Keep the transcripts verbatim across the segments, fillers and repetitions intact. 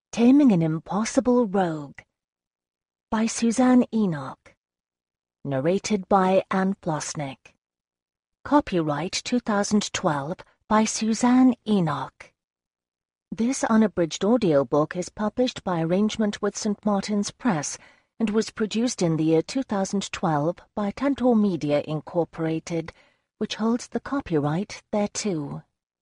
Taming an Impossible Rogue by Suzanne Enoch. Narrated by Anne Flosnick. Copyright two thousand twelve by Suzanne Enoch. This unabridged audiobook is published by arrangement with Saint Martin's Press and was produced in the year two thousand twelve by Tantor Media Incorporated, which holds the copyright thereto.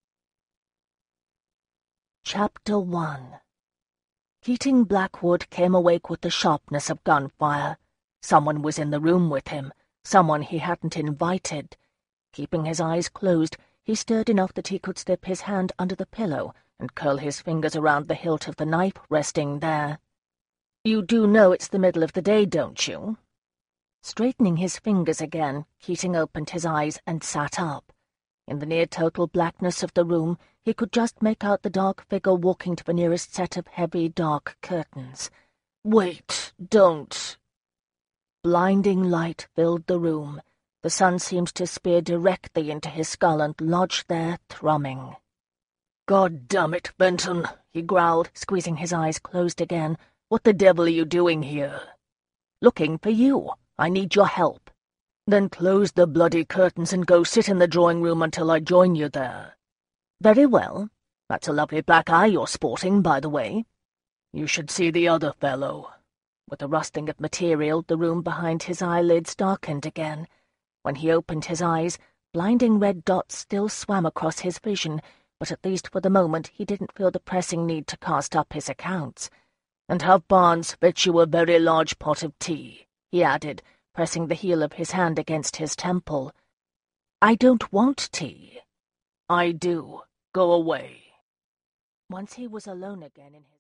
Chapter one. Keating Blackwood came awake with the sharpness of gunfire. Someone was in the room with him, someone he hadn't invited. Keeping his eyes closed, he stirred enough that he could slip his hand under the pillow and curl his fingers around the hilt of the knife resting there. "You do know it's the middle of the day, don't you?" Straightening his fingers again, Keating opened his eyes and sat up. In the near-total blackness of the room, he could just make out the dark figure walking to the nearest set of heavy, dark curtains. "Wait, don't." Blinding light filled the room. The sun seemed to spear directly into his skull and lodge there, thrumming. "God damn it, Benton," he growled, squeezing his eyes closed again. "What the devil are you doing here?" "Looking for you. I need your help." "Then close the bloody curtains and go sit in the drawing-room until I join you there." "Very well. That's a lovely black eye you're sporting, by the way." "You should see the other fellow." With a rustling of material, the room behind his eyelids darkened again. When he opened his eyes, blinding red dots still swam across his vision, but at least for the moment he didn't feel the pressing need to cast up his accounts. "And have Barnes fetch you a very large pot of tea," he added, pressing the heel of his hand against his temple. "I don't want tea." "I do. Go away." Once he was alone again in his